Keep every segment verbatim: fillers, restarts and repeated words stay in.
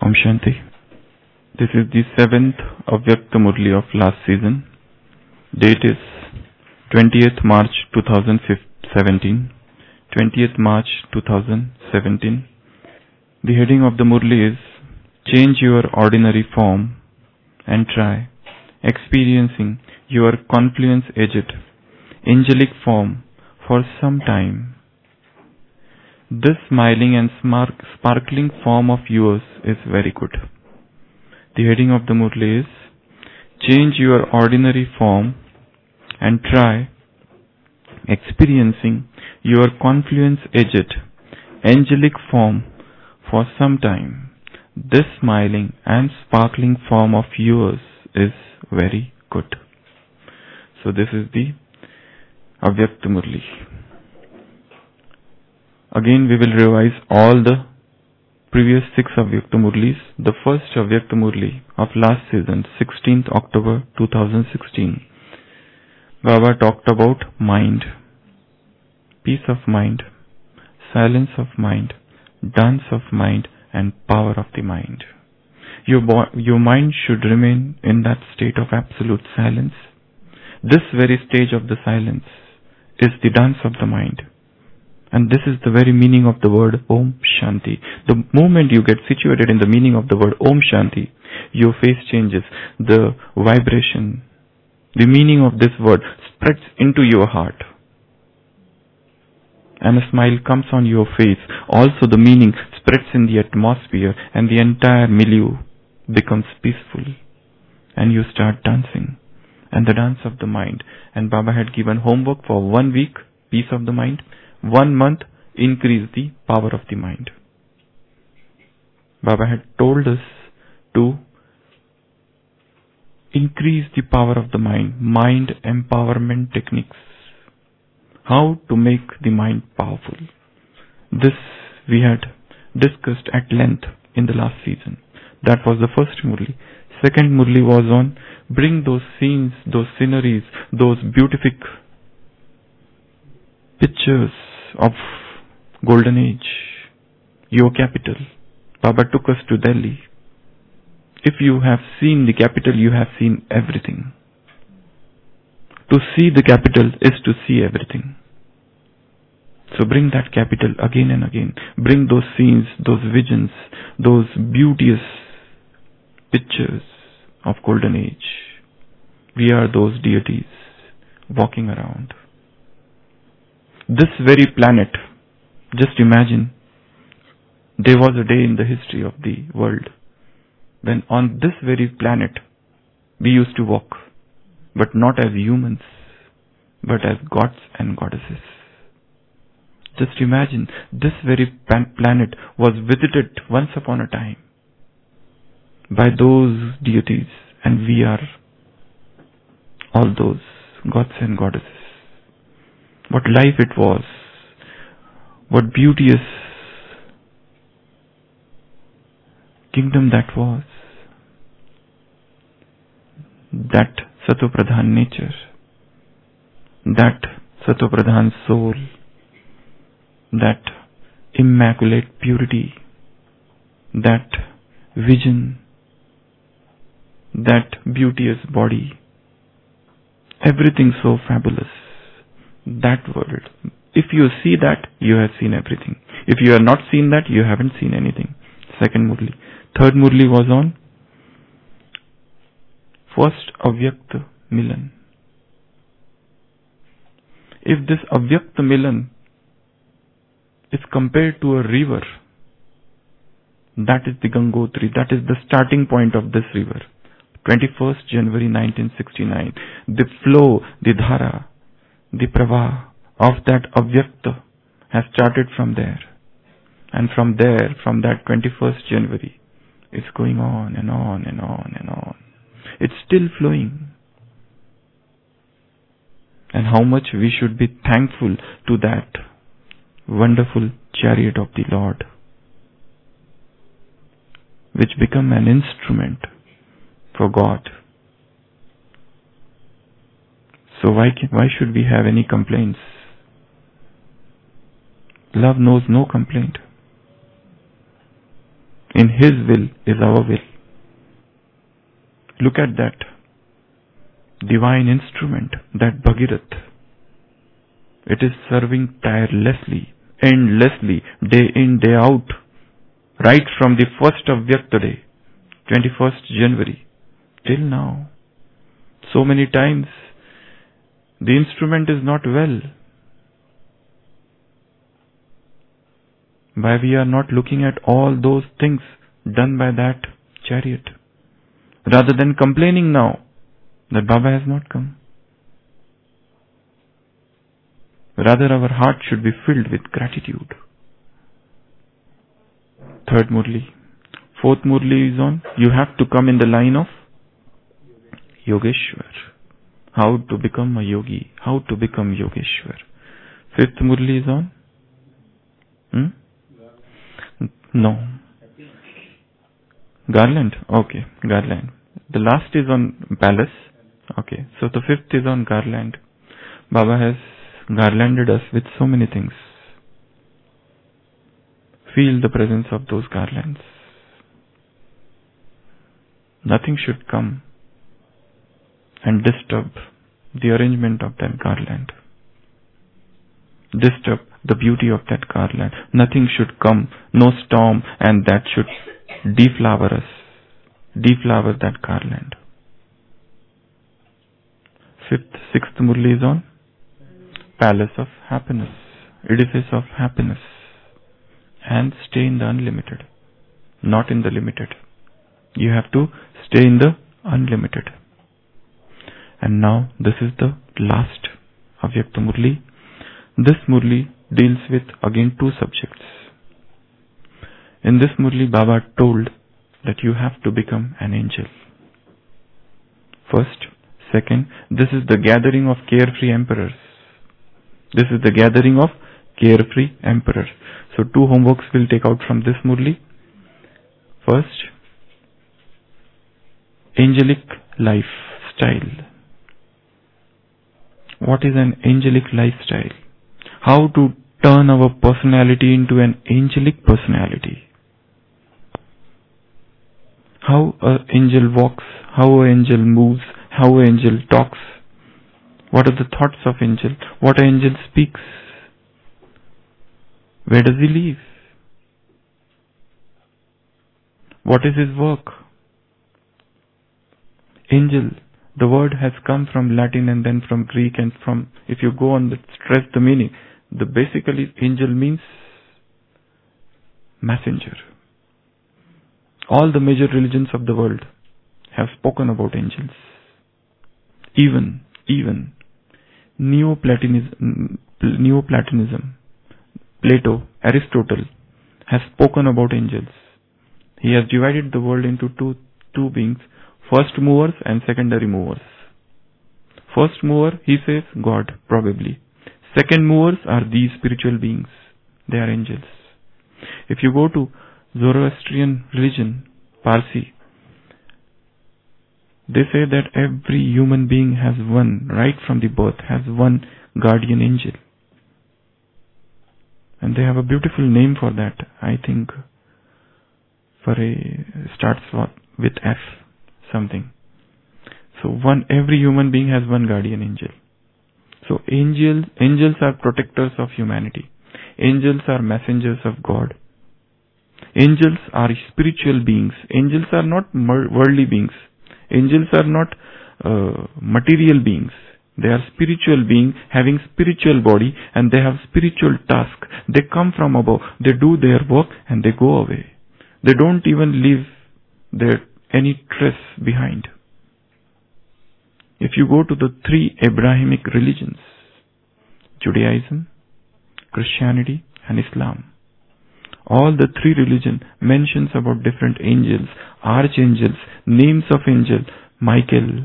Om Shanti. This is the seventh Avyakta Murli of last season. Date is twentieth March twenty seventeen. twentieth March twenty seventeen. The heading of the Murli is Change Your Ordinary Form and Try Experiencing Your Confluence-Aged Angelic Form for some time. This smiling and smark- sparkling form of yours is very good. The heading of the Murli is Change Your Ordinary Form and Try Experiencing Your Confluence-Aged Angelic Form for some time. This smiling and sparkling form of yours is very good. So this is the Avyakta Murli. Again we will revise all the previous six Avyakta Murlis. The first Avyakta Murli of last season, sixteenth October twenty sixteen. Baba talked about mind, peace of mind, silence of mind, dance of mind and power of the mind. Your, bo- your mind should remain in that state of absolute silence. This very stage of the silence is the dance of the mind. And this is the very meaning of the word Om Shanti. The moment you get situated in the meaning of the word Om Shanti, your face changes. The vibration, the meaning of this word spreads into your heart. And a smile comes on your face. Also the meaning spreads in the atmosphere and the entire milieu becomes peaceful. And you start dancing. And the dance of the mind. And Baba had given homework for one week, peace of the mind. One month, increase the power of the mind. Baba had told us to increase the power of the mind, mind empowerment techniques. How to make the mind powerful. This we had discussed at length in the last season. That was the first Murli. Second Murli was on bring those scenes, those sceneries, those beautiful pictures of Golden Age, your capital. Baba took us to Delhi. If you have seen the capital, you have seen everything. To see the capital is to see everything. So bring that capital again and again. Bring those scenes, those visions, those beauteous pictures of Golden Age. We are those deities walking around. This very planet, just imagine, there was a day in the history of the world when on this very planet we used to walk, but not as humans, but as gods and goddesses. Just imagine, this very planet was visited once upon a time by those deities, and we are all those gods and goddesses. What life it was, what beauteous kingdom that was, that Satopradhan nature, that Satopradhan soul, that immaculate purity, that vision, that beauteous body, everything so fabulous. That world. If you see that, you have seen everything. If you have not seen that, you haven't seen anything. Second Murli. Third Murli was on first Avyakta Milan. If this Avyakta Milan is compared to a river, that is the Gangotri, that is the starting point of this river. twenty-first January nineteen sixty-nine. The flow, the dhara, the pravah of that Avyakta has started from there. And from there, from that twenty-first January, it's going on and on and on and on. It's still flowing. And how much we should be thankful to that wonderful chariot of the Lord, which become an instrument for God. So why can, why should we have any complaints? Love knows no complaint. In His will is our will. Look at that divine instrument, that Bhagirath. It is serving tirelessly, endlessly, day in, day out, right from the first of Vyakta day, twenty-first January, till now. So many times the instrument is not well. Why we are not looking at all those things done by that chariot, rather than complaining now that Baba has not come. Rather, our heart should be filled with gratitude. Third Murli. Fourth Murli is on, you have to come in the line of Yogeshwar. How to become a yogi, how to become Yogeshwar. Fifth Murli is on? Hmm? No. Garland? Okay, Garland. The last is on Palace. Okay, so the fifth is on Garland. Baba has garlanded us with so many things. Feel the presence of those garlands. Nothing should come and disturb the arrangement of that garland. Disturb the beauty of that garland. Nothing should come, no storm, and that should deflower us, deflower that garland. Fifth, sixth Murli is on Palace of Happiness, edifice of happiness, and stay in the unlimited, not in the limited. You have to stay in the unlimited. And now this is the last Avyakta Murli. This Murli deals with again two subjects. In this Murli, Baba told that you have to become an angel. First, second, this is the gathering of carefree emperors. This is the gathering of carefree emperors. So two homeworks we'll take out from this Murli. First, angelic lifestyle. What is an angelic lifestyle? How to turn our personality into an angelic personality. How an angel walks, how an angel moves, how an angel talks. What are the thoughts of angel? What an angel speaks? Where does he live? What is his work? Angel, the word has come from Latin and then from Greek, and from, if you go on, the, stress the meaning, the basically angel means messenger. All the major religions of the world have spoken about angels. Even, even Neoplatonism, Neoplatonism, Plato, Aristotle has spoken about angels. He has divided the world into two, two beings, first movers and secondary movers. First mover, he says, God, probably. Second movers are these spiritual beings. They are angels. If you go to Zoroastrian religion, Parsi, they say that every human being has one, right from the birth, has one guardian angel. And they have a beautiful name for that. I think for a starts with F something. So one, every human being has one guardian angel. So angels, angels are protectors of humanity. Angels are messengers of God. Angels are spiritual beings. Angels are not worldly beings. Angels are not uh, material beings. They are spiritual beings having spiritual body, and they have spiritual task. They come from above. They do their work and they go away. They don't even leave their any trace behind. If you go to the three Abrahamic religions, Judaism, Christianity, and Islam, all the three religions mentions about different angels, archangels, names of angels, Michael,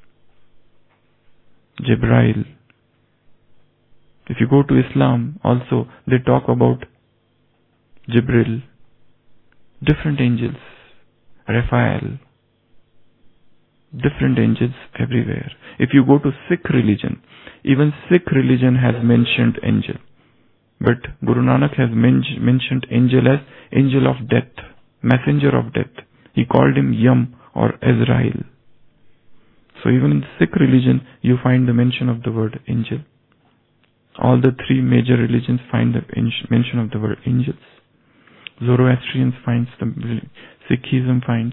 Jibrail. If you go to Islam, also they talk about Jibril, different angels, Raphael, different angels everywhere. If you go to Sikh religion, even Sikh religion has mentioned angel. But Guru Nanak has men- mentioned angel as angel of death. messenger of death. He called him Yam or Azrael. So even in Sikh religion, you find the mention of the word angel. All the three major religions find the mention of the word angels. Zoroastrians finds the, Sikhism finds,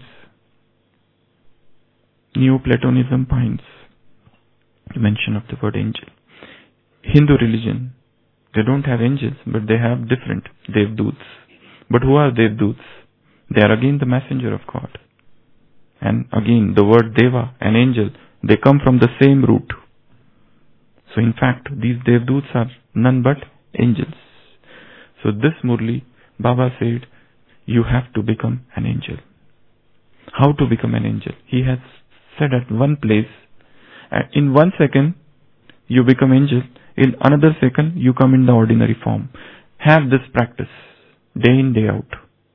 Neoplatonism finds the mention of the word angel. Hindu religion, they don't have angels, but they have different Devduts. But who are Devduts? They are again the messenger of God. And again, the word Deva and angel, they come from the same root. So in fact, these Devduts are none but angels. So this Murli, Baba said, you have to become an angel. How to become an angel? He has said at one place, in one second, you become angel. In another second, you come in the ordinary form. Have this practice, day in, day out.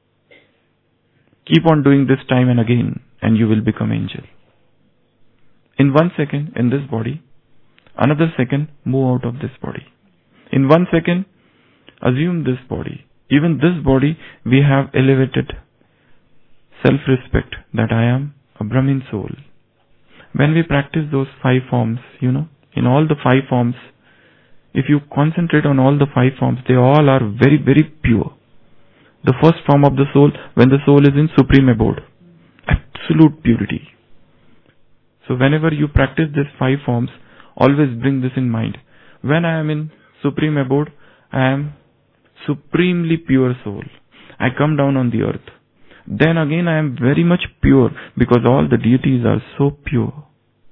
Keep on doing this time and again, and you will become angel. In one second, in this body, another second, move out of this body. In one second, assume this body. Even this body, we have elevated self-respect that I am a Brahmin soul. When we practice those five forms, you know, in all the five forms, if you concentrate on all the five forms, they all are very, very pure. The first form of the soul, when the soul is in supreme abode, absolute purity. So whenever you practice these five forms, always bring this in mind. When I am in supreme abode, I am supremely pure soul. I come down on the earth. Then again I am very much pure because all the deities are so pure.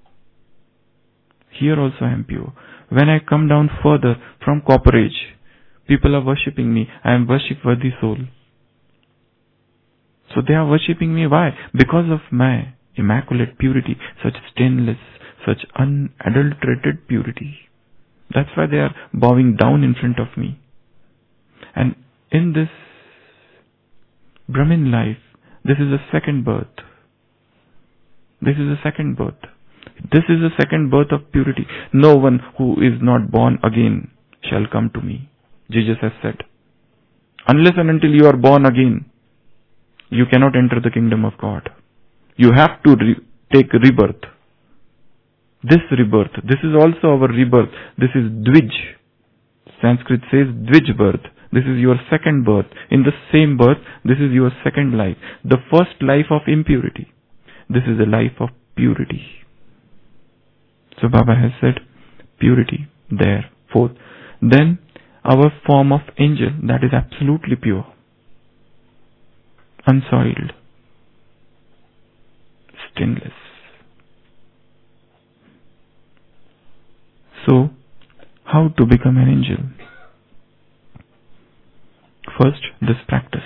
Here also I am pure. When I come down further from copper age, people are worshipping me. I am worship-worthy soul. So they are worshipping me. Why? Because of my immaculate purity, such stainless, such unadulterated purity. That's why they are bowing down in front of me. And in this Brahmin life, this is a second birth. This is a second birth. This is a second birth of purity. No one who is not born again shall come to me, Jesus has said. Unless and until you are born again, you cannot enter the kingdom of God. You have to re- take rebirth. This rebirth, this is also our rebirth. This is Dvij. Sanskrit says Dvij birth. This is your second birth. In the same birth, this is your second life. The first life of impurity. This is a life of purity. So Baba has said, purity there. Fourth. Then our form of angel, that is absolutely pure. Unsoiled. Stainless. So, how to become an angel? First, this practice.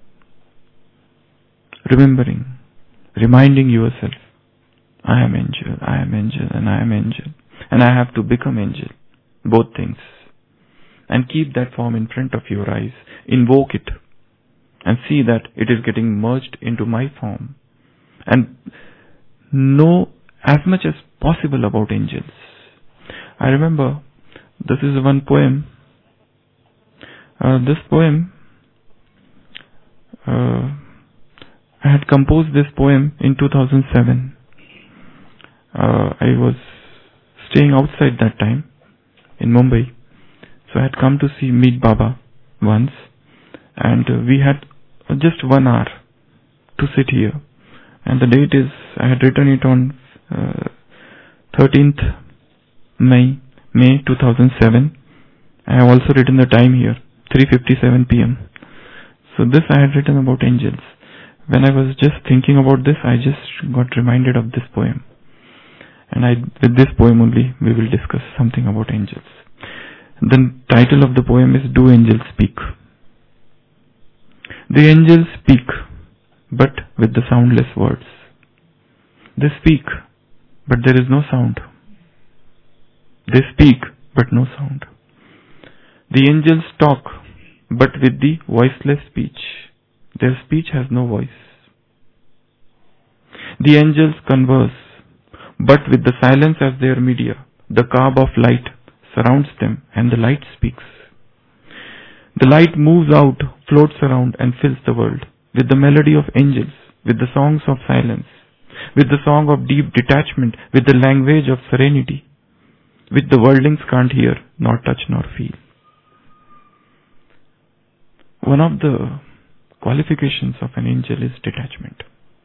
Remembering, reminding yourself, I am angel, I am angel, and I am angel. And I have to become angel. Both things. And keep that form in front of your eyes. Invoke it. And see that it is getting merged into my form. And know as much as possible about angels. I remember, this is one poem. Uh, this poem, uh, I had composed this poem in two thousand seven. Uh, I was staying outside that time in Mumbai. So I had come to see meet Baba once. And uh, we had uh, just one hour to sit here. And the date is, I had written it on uh, thirteenth May, May two thousand seven. I have also written the time here, three fifty-seven p m So this I had written about angels. When I was just thinking about this, I just got reminded of this poem. And I, with this poem only, we will discuss something about angels. The title of the poem is Do Angels Speak? The angels speak, but with the soundless words. They speak, but there is no sound. They speak, but no sound. The angels talk, but with the voiceless speech. Their speech has no voice. The angels converse, but with the silence as their media. The Kaab of light surrounds them, and the light speaks. The light moves out, floats around, and fills the world with the melody of angels, with the songs of silence, with the song of deep detachment, with the language of serenity, which the worldlings can't hear, nor touch, nor feel. One of the qualifications of an angel is detachment.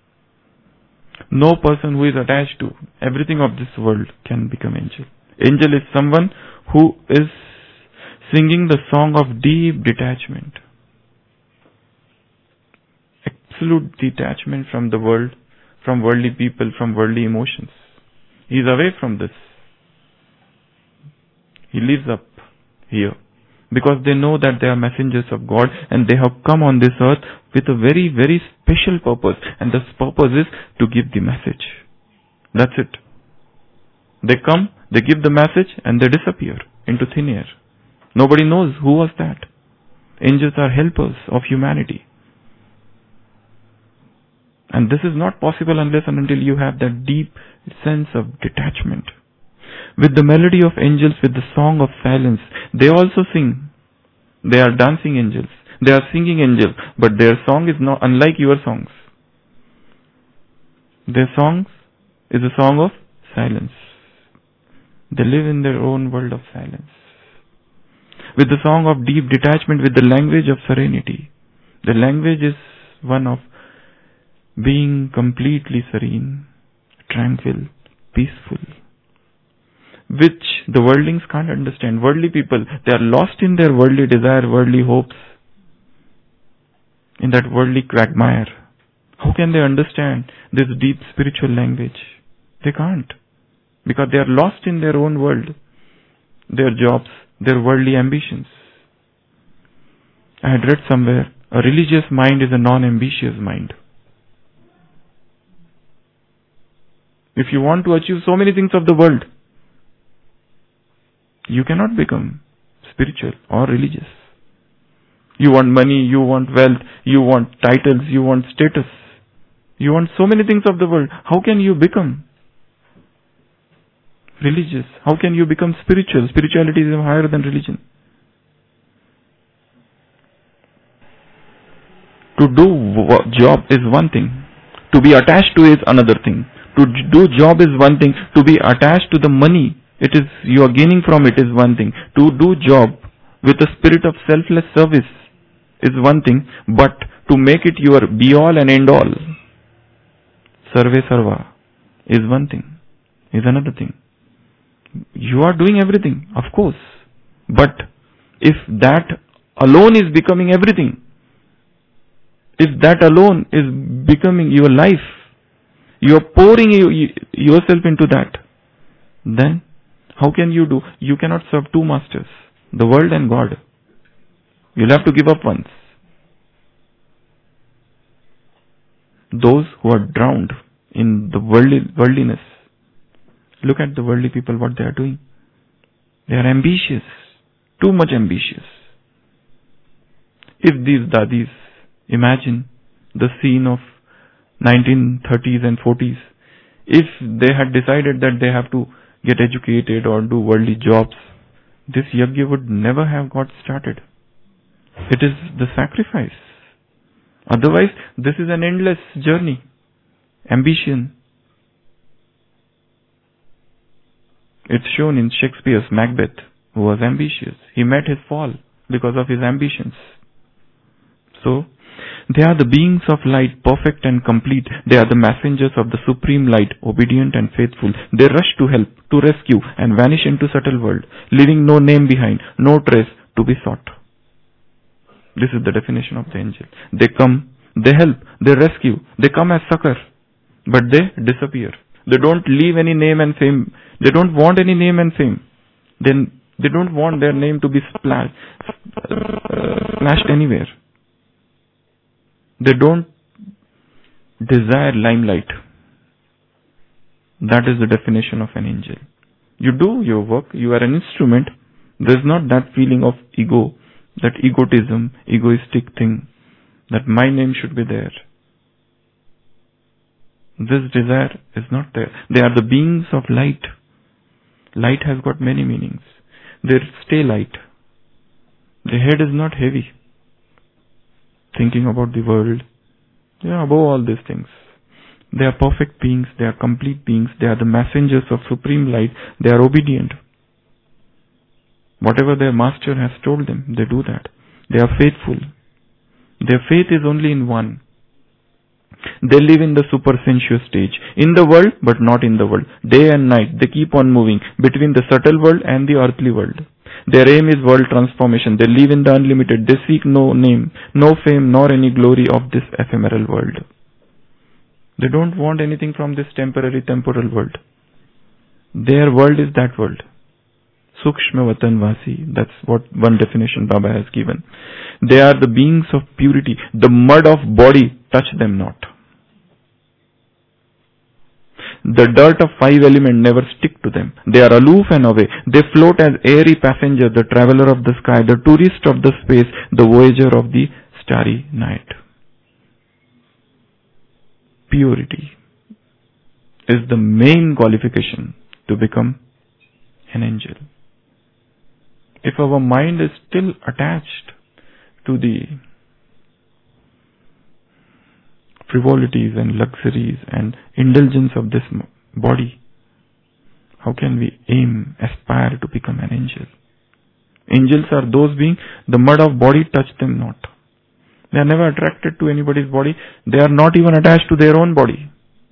No person who is attached to everything of this world can become angel. Angel is someone who is singing the song of deep detachment. Absolute detachment from the world, from worldly people, from worldly emotions. He is away from this. He lives up here because they know that they are messengers of God and they have come on this earth with a very, very special purpose, and this purpose is to give the message. That's it. They come, they give the message, and they disappear into thin air. Nobody knows who was that. Angels are helpers of humanity. And this is not possible unless and until you have that deep sense of detachment. With the melody of angels, with the song of silence, they also sing. They are dancing angels. They are singing angels. But their song is not unlike your songs. Their songs is a song of silence. They live in their own world of silence. With the song of deep detachment, with the language of serenity. The language is one of being completely serene, tranquil, peaceful, which the worldlings can't understand. Worldly people, they are lost in their worldly desire, worldly hopes, in that worldly quagmire. How can they understand this deep spiritual language? They can't, because they are lost in their own world, their jobs, their worldly ambitions. I had read somewhere, a religious mind is a non-ambitious mind. If you want to achieve so many things of the world, you cannot become spiritual or religious. You want money, you want wealth, you want titles, you want status. You want so many things of the world. How can you become religious? How can you become spiritual? Spirituality is higher than religion. To do job is one thing. To be attached to is another thing. To do job is one thing. To be attached to the money, it is you are gaining from it is one thing. To do job with a spirit of selfless service is one thing. But to make it your be all and end all, sarve sarva, is one thing, is another thing. You are doing everything, of course. But if that alone is becoming everything, if that alone is becoming your life, you are pouring yourself into that, then how can you do? You cannot serve two masters, the world and God. You'll have to give up once. Those who are drowned in the worldly, worldliness, look at the worldly people, what they are doing. They are ambitious, too much ambitious. If these dadis imagine the scene of nineteen thirties and forties, if they had decided that they have to get educated or do worldly jobs, this yajna would never have got started. It is the sacrifice. Otherwise, this is an endless journey. Ambition. It's shown in Shakespeare's Macbeth, who was ambitious. He met his fall because of his ambitions. So, they are the beings of light, perfect and complete. They are the messengers of the supreme light, obedient and faithful. They rush to help, to rescue, and vanish into subtle world, leaving no name behind, no trace to be sought. This is the definition of the angel. They come, they help, they rescue, they come as succor, but they disappear. They don't leave any name and fame. They don't want any name and fame. Then they don't want their name to be splashed, uh, splashed anywhere. They don't desire limelight. That is the definition of an angel. You do your work, you are an instrument. There is not that feeling of ego, that egotism, egoistic thing, that my name should be there. This desire is not there. They are the beings of light. Light has got many meanings. They stay light. The head is not heavy, thinking about the world, Yeah, above all these things. They are perfect beings, they are complete beings, they are the messengers of supreme light, they are obedient. Whatever their master has told them, they do that. They are faithful. Their faith is only in one. They live in the supersensuous stage, in the world but not in the world. Day and night they keep on moving between the subtle world and the earthly world. Their aim is world transformation. They live in the unlimited. They seek no name, no fame, nor any glory of this ephemeral world. They don't want anything from this temporary temporal world. Their world is that world. Sukshma Vatan Vasi. That's what one definition Baba has given. They are the beings of purity. The mud of body touch them not. The dirt of five elements never stick to them. They are aloof and away. They float as airy passenger, the traveler of the sky, the tourist of the space, the voyager of the starry night. Purity is the main qualification to become an angel. If our mind is still attached to the frivolities and luxuries and indulgence of this body, how can we aim, aspire to become an angel? Angels are those beings, the mud of body touch them not. They are never attracted to anybody's body. They are not even attached to their own body.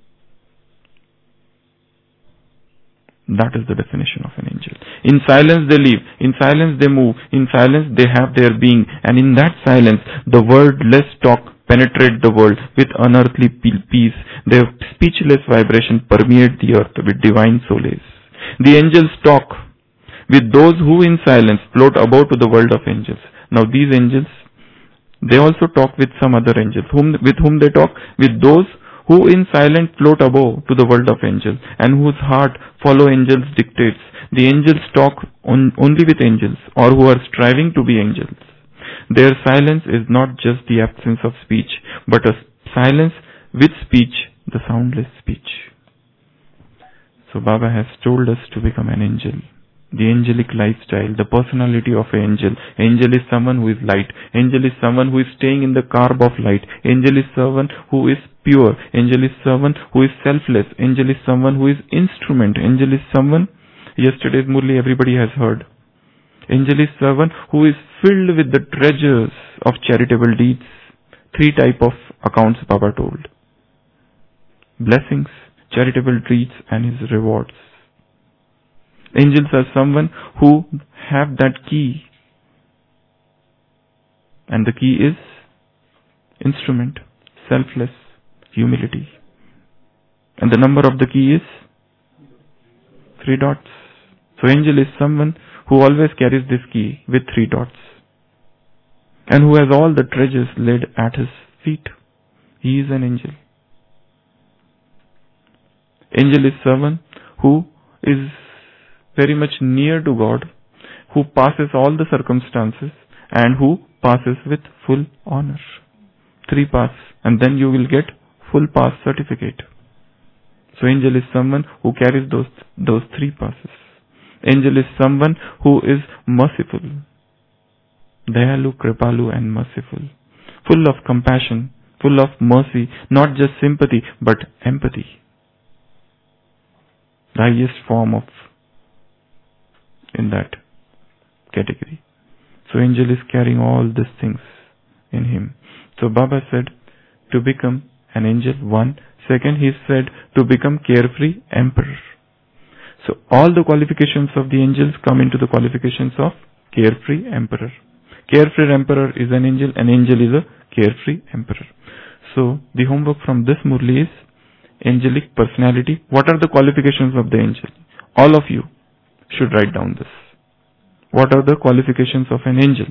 That is the definition of an angel. In silence they live, in silence they move, in silence they have their being, and in that silence the wordless talk penetrate the world with unearthly peace. Their speechless vibration permeate the earth with divine solace. The angels talk with those who in silence float above to the world of angels. Now these angels, they also talk with some other angels. Whom, with whom they talk? With those who in silence float above to the world of angels and whose heart follow angels' dictates. The angels talk on, only with angels or who are striving to be angels. Their silence is not just the absence of speech, but a silence with speech, the soundless speech. So Baba has told us to become an angel. The angelic lifestyle, the personality of an angel. Angel is someone who is light. Angel is someone who is staying in the carb of light. Angel is someone who is pure. Angel is someone who is selfless. Angel is someone who is instrument. Angel is someone, yesterday's Murli everybody has heard. Angel is someone who is filled with the treasures of charitable deeds. Three type of accounts Baba told. Blessings, charitable deeds and his rewards. Angels are someone who have that key. And the key is instrument, selfless, humility. And the number of the key is three dots. So angel is someone who always carries this key with three dots. And who has all the treasures laid at his feet. He is an angel. Angel is someone who is very much near to God, who passes all the circumstances and who passes with full honor. Three pass, and then you will get full pass certificate. So angel is someone who carries those those three passes. Angel is someone who is merciful, Dayalu, Kripalu and merciful, full of compassion, full of mercy, not just sympathy but empathy. The highest form of in that category. So angel is carrying all these things in him. So Baba said to become an angel, one. Second, he said to become carefree emperor. So all the qualifications of the angels come into the qualifications of carefree emperor. Carefree emperor is an angel, an angel is a carefree emperor. So the homework from this Murli is angelic personality. What are the qualifications of the angel? All of you should write down this. What are the qualifications of an angel?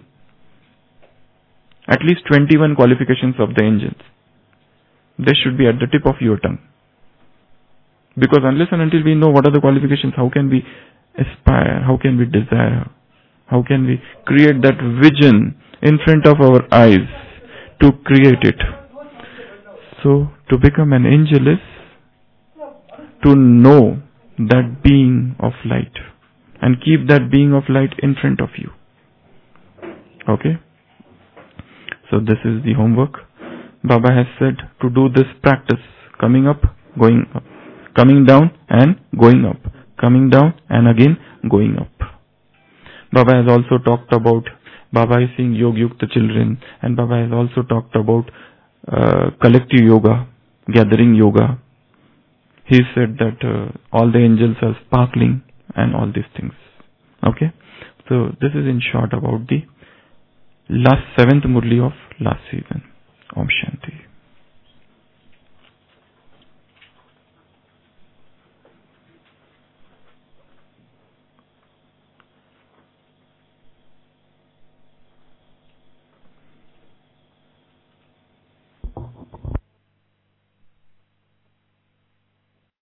At least twenty-one qualifications of the angels. They should be at the tip of your tongue. Because unless and until we know what are the qualifications, how can we aspire? How can we desire? How can we create that vision in front of our eyes to create it? So, to become an angel is to know that being of light and keep that being of light in front of you. Okay? So this is the homework. Baba has said to do this practice, coming up, going up, coming down and going up, coming down and again going up. Baba has also talked about, Baba is seeing Yoga Yukta children, and Baba has also talked about uh, collective yoga, gathering yoga. He said that uh, all the angels are sparkling and all these things. Okay, so this is in short about the last seventh Murli of last season. Om Shanti.